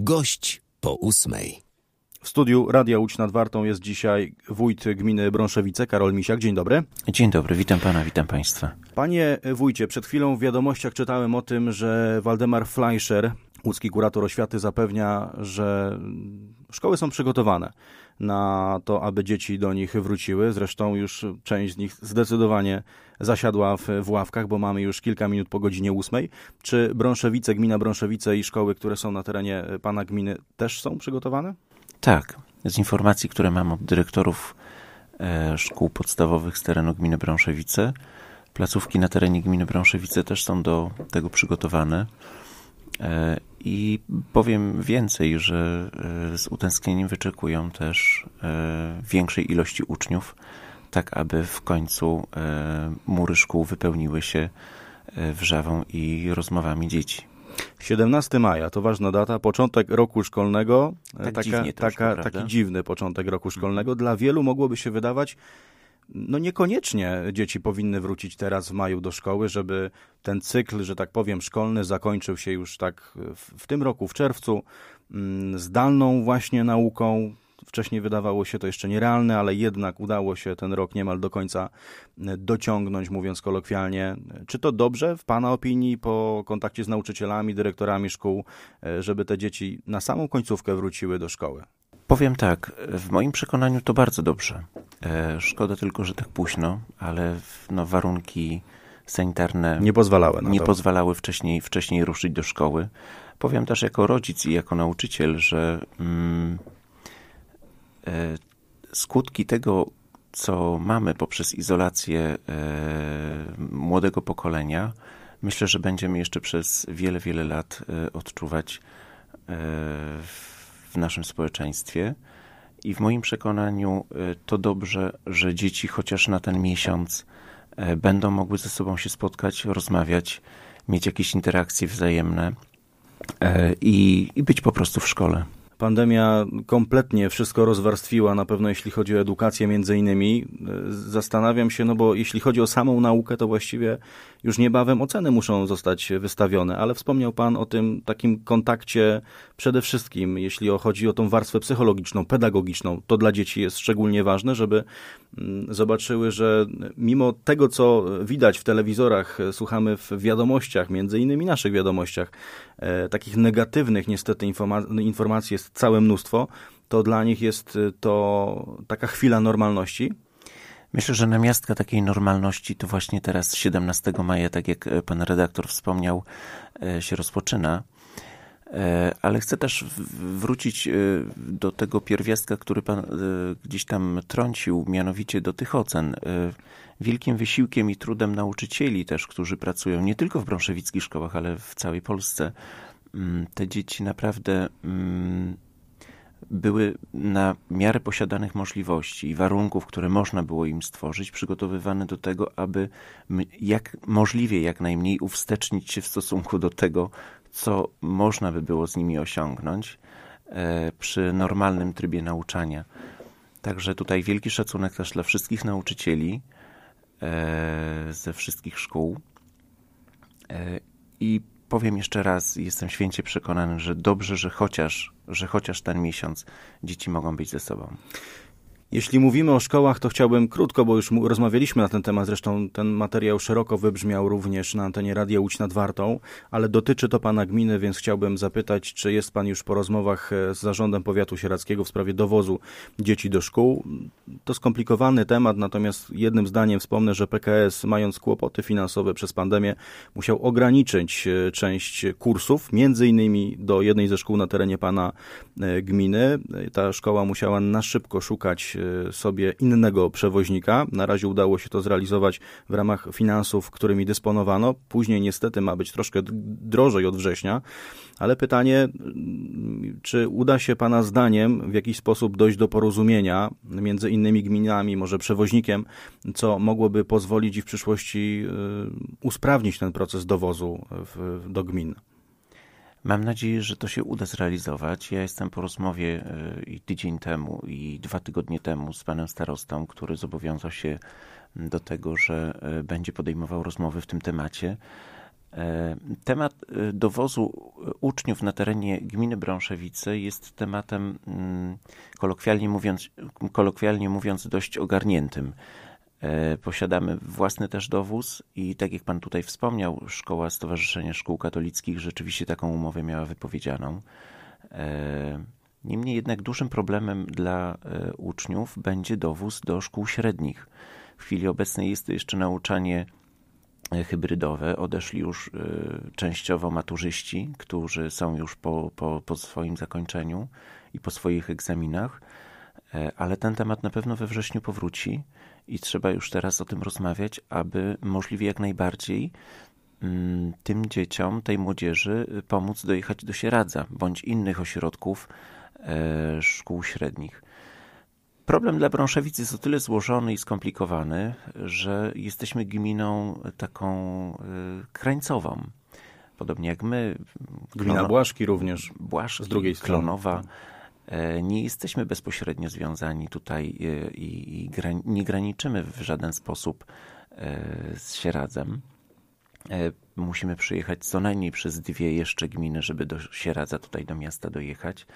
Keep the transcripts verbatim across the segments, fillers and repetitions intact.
Gość po ósmej. W studiu Radia Łódź nad Wartą jest dzisiaj wójt gminy Brąszewice, Karol Misiak. Dzień dobry. Dzień dobry, witam pana, witam państwa. Panie wójcie, przed chwilą w wiadomościach czytałem o tym, że Waldemar Fleischer, łódzki kurator oświaty, zapewnia, że szkoły są przygotowane na to, aby dzieci do nich wróciły. Zresztą już część z nich zdecydowanie zasiadła w, w ławkach, bo mamy już kilka minut po godzinie ósmej. Czy Brąszewice, gmina Brąszewice i szkoły, które są na terenie pana gminy, też są przygotowane? Tak, z informacji, które mam od dyrektorów e, szkół podstawowych z terenu gminy Brąszewice, placówki na terenie gminy Brąszewice też są do tego przygotowane. E, I powiem więcej, że e, z utęsknieniem wyczekują też e, większej ilości uczniów, tak aby w końcu e, mury szkół wypełniły się e, wrzawą i rozmowami dzieci. siedemnastego maja to ważna data, początek roku szkolnego, Tak taka, dziwnie troszkę, taka, prawda? taki dziwny początek roku szkolnego. Dla wielu mogłoby się wydawać, no niekoniecznie dzieci powinny wrócić teraz w maju do szkoły, żeby ten cykl, że tak powiem, szkolny zakończył się już tak w, w tym roku, w czerwcu, zdalną właśnie nauką. Wcześniej wydawało się to jeszcze nierealne, ale jednak udało się ten rok niemal do końca dociągnąć, mówiąc kolokwialnie. Czy to dobrze w pana opinii, po kontakcie z nauczycielami, dyrektorami szkół, żeby te dzieci na samą końcówkę wróciły do szkoły? Powiem tak, w moim przekonaniu to bardzo dobrze. E, szkoda tylko, że tak późno, ale no, warunki sanitarne nie pozwalały na nie to. pozwalały wcześniej, wcześniej ruszyć do szkoły. Powiem też jako rodzic i jako nauczyciel, że mm, e, skutki tego, co mamy poprzez izolację e, młodego pokolenia, myślę, że będziemy jeszcze przez wiele, wiele lat e, odczuwać e, w w naszym społeczeństwie i w moim przekonaniu to dobrze, że dzieci chociaż na ten miesiąc będą mogły ze sobą się spotkać, rozmawiać, mieć jakieś interakcje wzajemne i, i być po prostu w szkole. Pandemia kompletnie wszystko rozwarstwiła, na pewno jeśli chodzi o edukację między innymi. Zastanawiam się, no bo jeśli chodzi o samą naukę, to właściwie już niebawem oceny muszą zostać wystawione, ale wspomniał pan o tym takim kontakcie przede wszystkim, jeśli chodzi o tą warstwę psychologiczną, pedagogiczną, to dla dzieci jest szczególnie ważne, żeby zobaczyły, że mimo tego, co widać w telewizorach, słuchamy w wiadomościach, między innymi naszych wiadomościach, e, takich negatywnych niestety informa- informacji jest całe mnóstwo, to dla nich jest to taka chwila normalności. Myślę, że namiastka takiej normalności to właśnie teraz siedemnastego maja, tak jak pan redaktor wspomniał, się rozpoczyna. Ale chcę też wrócić do tego pierwiastka, który pan gdzieś tam trącił, mianowicie do tych ocen. Wielkim wysiłkiem i trudem nauczycieli też, którzy pracują nie tylko w brąszewickich szkołach, ale w całej Polsce, te dzieci naprawdę były na miarę posiadanych możliwości i warunków, które można było im stworzyć, przygotowywane do tego, aby jak możliwie jak najmniej uwstecznić się w stosunku do tego, co można by było z nimi osiągnąć e, przy normalnym trybie nauczania. Także tutaj wielki szacunek też dla wszystkich nauczycieli e, ze wszystkich szkół. E, I powiem jeszcze raz, jestem święcie przekonany, że dobrze, że chociaż, że chociaż ten miesiąc dzieci mogą być ze sobą. Jeśli mówimy o szkołach, to chciałbym krótko, bo już rozmawialiśmy na ten temat, zresztą ten materiał szeroko wybrzmiał również na antenie Radia Łódź nad Wartą, ale dotyczy to pana gminy, więc chciałbym zapytać, czy jest pan już po rozmowach z zarządem powiatu sieradzkiego w sprawie dowozu dzieci do szkół. To skomplikowany temat, natomiast jednym zdaniem wspomnę, że P K S, mając kłopoty finansowe przez pandemię, musiał ograniczyć część kursów, między innymi do jednej ze szkół na terenie pana gminy. Ta szkoła musiała na szybko szukać sobie innego przewoźnika. Na razie udało się to zrealizować w ramach finansów, którymi dysponowano. Później niestety ma być troszkę drożej od września, ale pytanie, czy uda się pana zdaniem w jakiś sposób dojść do porozumienia między innymi gminami, może przewoźnikiem, co mogłoby pozwolić i w przyszłości usprawnić ten proces dowozu w, do gmin? Mam nadzieję, że to się uda zrealizować. Ja jestem po rozmowie i tydzień temu, i dwa tygodnie temu z panem starostą, który zobowiązał się do tego, że będzie podejmował rozmowy w tym temacie. Temat dowozu uczniów na terenie gminy Brąszewice jest tematem, kolokwialnie mówiąc, kolokwialnie mówiąc, dość ogarniętym. Posiadamy własny też dowóz i tak jak pan tutaj wspomniał, Szkoła Stowarzyszenia Szkół Katolickich rzeczywiście taką umowę miała wypowiedzianą. Niemniej jednak dużym problemem dla uczniów będzie dowóz do szkół średnich. W chwili obecnej jest to jeszcze nauczanie hybrydowe. Odeszli już częściowo maturzyści, którzy są już po, po, po swoim zakończeniu i po swoich egzaminach, ale ten temat na pewno we wrześniu powróci i trzeba już teraz o tym rozmawiać, aby możliwie jak najbardziej tym dzieciom, tej młodzieży pomóc dojechać do Sieradza bądź innych ośrodków szkół średnich. Problem dla Brąszewic jest o tyle złożony i skomplikowany, że jesteśmy gminą taką krańcową. Podobnie jak my. Gmina Klono... Błaszki również. Błaszki, z drugiej strony. Klonowa. Nie jesteśmy bezpośrednio związani tutaj i, i gra, nie graniczymy w żaden sposób z Sieradzem. Musimy przyjechać co najmniej przez dwie jeszcze gminy, żeby do Sieradza, tutaj do miasta dojechać.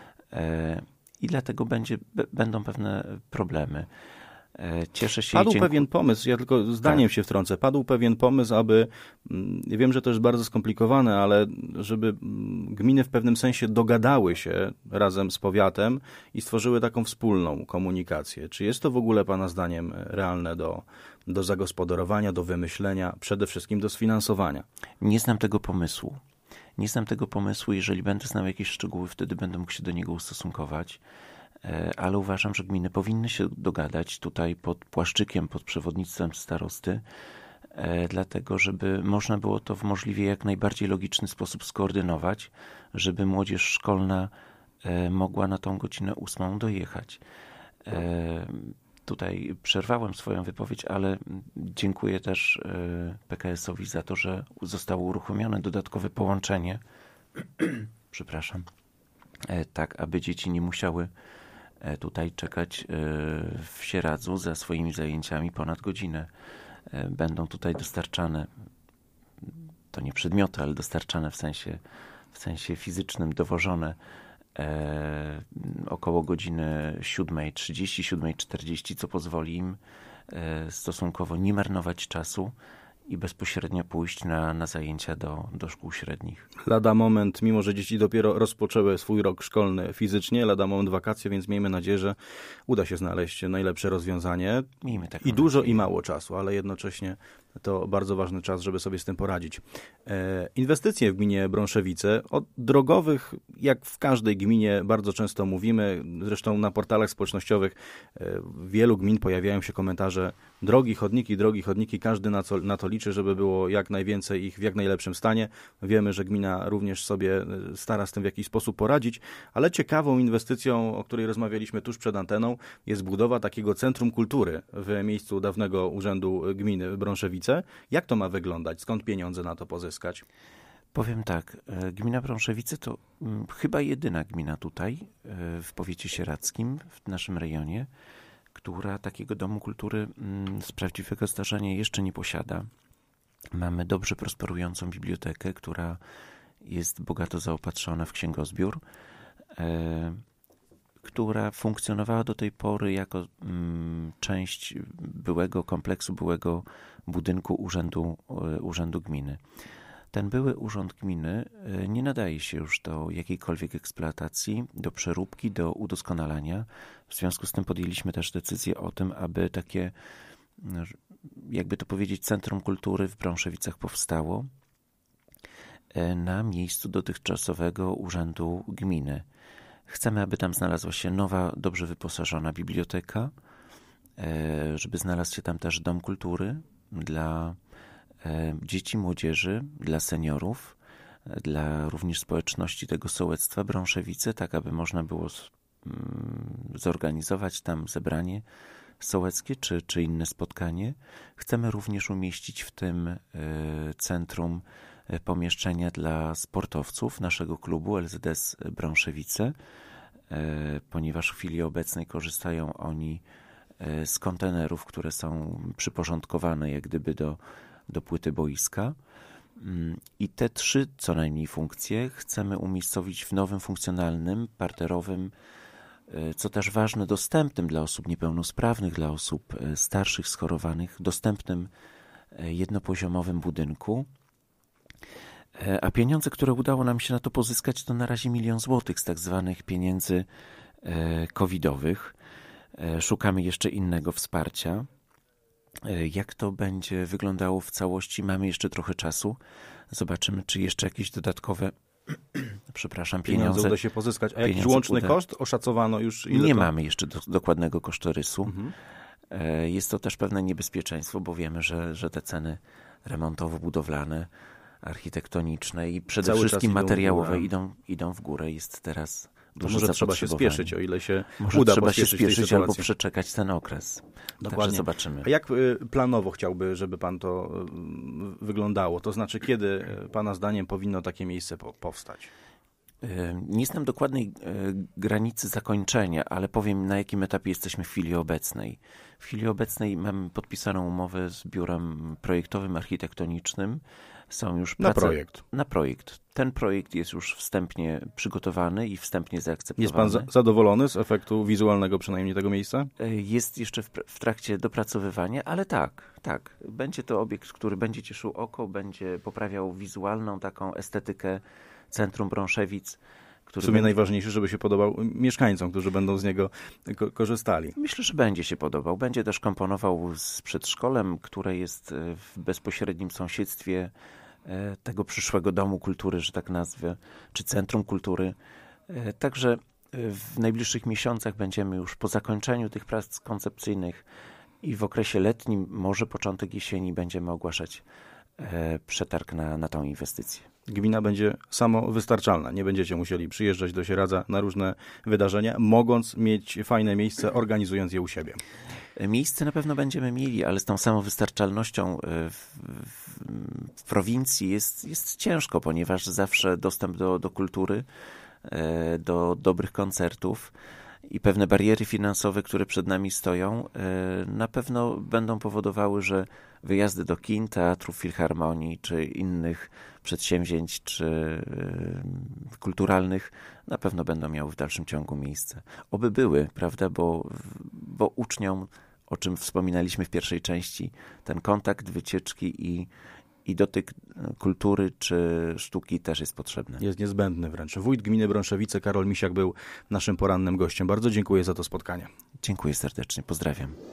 I dlatego będzie, b- będą pewne problemy. Cieszę się. Padł i dziękuję. pewien pomysł, ja tylko zdaniem tak. się wtrącę, padł pewien pomysł, aby, wiem, że to jest bardzo skomplikowane, ale żeby gminy w pewnym sensie dogadały się razem z powiatem i stworzyły taką wspólną komunikację. Czy jest to w ogóle pana zdaniem realne do, do zagospodarowania, do wymyślenia, przede wszystkim do sfinansowania? Nie znam tego pomysłu. Nie znam tego pomysłu, jeżeli będę znał jakieś szczegóły, wtedy będę mógł się do niego ustosunkować, ale uważam, że gminy powinny się dogadać tutaj pod płaszczykiem, pod przewodnictwem starosty, dlatego żeby można było to w możliwie jak najbardziej logiczny sposób skoordynować, żeby młodzież szkolna mogła na tą godzinę ósmą dojechać. Tutaj przerwałem swoją wypowiedź, ale dziękuję też P K S-owi za to, że zostało uruchomione dodatkowe połączenie, przepraszam, tak aby dzieci nie musiały tutaj czekać w Sieradzu za swoimi zajęciami ponad godzinę. Będą tutaj dostarczane, to nie przedmioty, ale dostarczane w sensie, w sensie fizycznym, dowożone E, około godziny siódma trzydzieści, siódma czterdzieści, co pozwoli im e, stosunkowo nie marnować czasu i bezpośrednio pójść na, na zajęcia do, do szkół średnich. Lada moment, mimo że dzieci dopiero rozpoczęły swój rok szkolny fizycznie, lada moment wakacje, więc miejmy nadzieję, że uda się znaleźć najlepsze rozwiązanie. Miejmy taką I dużo nadzieję. I mało czasu, ale jednocześnie to bardzo ważny czas, żeby sobie z tym poradzić. E, inwestycje w gminie Brąszewice, o drogowych, jak w każdej gminie, bardzo często mówimy. Zresztą na portalach społecznościowych e, wielu gmin pojawiają się komentarze: drogi, chodniki, drogi, chodniki. Każdy na, co, na to liczy, żeby było jak najwięcej ich w jak najlepszym stanie. Wiemy, że gmina również sobie stara z tym w jakiś sposób poradzić, ale ciekawą inwestycją, o której rozmawialiśmy tuż przed anteną, jest budowa takiego centrum kultury w miejscu dawnego urzędu gminy Brąszewice. Jak to ma wyglądać? Skąd pieniądze na to pozyskać? Powiem tak, gmina Brąszewice to m, chyba jedyna gmina tutaj w powiecie sieradzkim, w naszym rejonie, która takiego domu kultury m, z prawdziwego zdarzenia jeszcze nie posiada. Mamy dobrze prosperującą bibliotekę, która jest bogato zaopatrzona w księgozbiór, e, która funkcjonowała do tej pory jako mm, część byłego kompleksu, byłego budynku urzędu, urzędu gminy. Ten były urząd gminy nie nadaje się już do jakiejkolwiek eksploatacji, do przeróbki, do udoskonalania. W związku z tym podjęliśmy też decyzję o tym, aby takie, jakby to powiedzieć, Centrum Kultury w Brąszewicach powstało na miejscu dotychczasowego urzędu gminy. Chcemy, aby tam znalazła się nowa, dobrze wyposażona biblioteka, żeby znalazł się tam też dom kultury dla dzieci, młodzieży, dla seniorów, dla również społeczności tego sołectwa Brąszewice, tak aby można było zorganizować tam zebranie sołeckie czy, czy inne spotkanie. Chcemy również umieścić w tym centrum pomieszczenia dla sportowców naszego klubu L Z S Brąszewice, ponieważ w chwili obecnej korzystają oni z kontenerów, które są przyporządkowane jak gdyby do, do płyty boiska. I te trzy co najmniej funkcje chcemy umiejscowić w nowym, funkcjonalnym, parterowym, co też ważne, dostępnym dla osób niepełnosprawnych, dla osób starszych, schorowanych, dostępnym jednopoziomowym budynku. A pieniądze, które udało nam się na to pozyskać, to na razie milion złotych z tak zwanych pieniędzy covidowych. Szukamy jeszcze innego wsparcia. Jak to będzie wyglądało w całości? Mamy jeszcze trochę czasu. Zobaczymy, czy jeszcze jakieś dodatkowe przepraszam, pieniądze, pieniądze uda się pozyskać. A jakiś łączny uda... koszt oszacowano już? Ile Nie to... mamy jeszcze do, dokładnego kosztorysu. Mhm. Jest to też pewne niebezpieczeństwo, bo wiemy, że, że te ceny remontowo-budowlane, architektoniczne i przede Cały wszystkim idą materiałowe idą, idą w górę. Jest teraz dużo może trzeba się spieszyć, o ile się może uda trzeba się spieszyć albo sytuacji. przeczekać ten okres. Dokładnie. Także zobaczymy. A jak planowo chciałby, żeby pan to wyglądało? To znaczy, kiedy pana zdaniem powinno takie miejsce powstać? Nie znam dokładnej granicy zakończenia, ale powiem, na jakim etapie jesteśmy w chwili obecnej. W chwili obecnej mamy podpisaną umowę z biurem projektowym, architektonicznym. Są już prace... Na projekt. Na projekt. Ten projekt jest już wstępnie przygotowany i wstępnie zaakceptowany. Jest pan za- zadowolony z efektu wizualnego przynajmniej tego miejsca? Jest jeszcze w, w trakcie dopracowywania, ale tak, tak. Będzie to obiekt, który będzie cieszył oko, będzie poprawiał wizualną taką estetykę Centrum Brąszewic. Który w sumie będzie... najważniejsze, żeby się podobał mieszkańcom, którzy będą z niego ko- korzystali. Myślę, że będzie się podobał. Będzie też komponował z przedszkolem, które jest w bezpośrednim sąsiedztwie tego przyszłego Domu Kultury, że tak nazwę, czy Centrum Kultury. Także w najbliższych miesiącach będziemy już po zakończeniu tych prac koncepcyjnych i w okresie letnim, może początek jesieni, będziemy ogłaszać przetarg na, na tą inwestycję. Gmina będzie samowystarczalna. Nie będziecie musieli przyjeżdżać do Sieradza na różne wydarzenia, mogąc mieć fajne miejsce, organizując je u siebie. Miejsce na pewno będziemy mieli, ale z tą samowystarczalnością w, w, w prowincji jest, jest ciężko, ponieważ zawsze dostęp do, do kultury, do dobrych koncertów i pewne bariery finansowe, które przed nami stoją, na pewno będą powodowały, że wyjazdy do kin, teatrów, filharmonii czy innych przedsięwzięć czy kulturalnych na pewno będą miały w dalszym ciągu miejsce. Oby były, prawda, bo, bo uczniom, o czym wspominaliśmy w pierwszej części, ten kontakt, wycieczki i, i dotyk kultury czy sztuki też jest potrzebny. Jest niezbędny wręcz. Wójt gminy Brąszewice, Karol Misiak, był naszym porannym gościem. Bardzo dziękuję za to spotkanie. Dziękuję serdecznie. Pozdrawiam.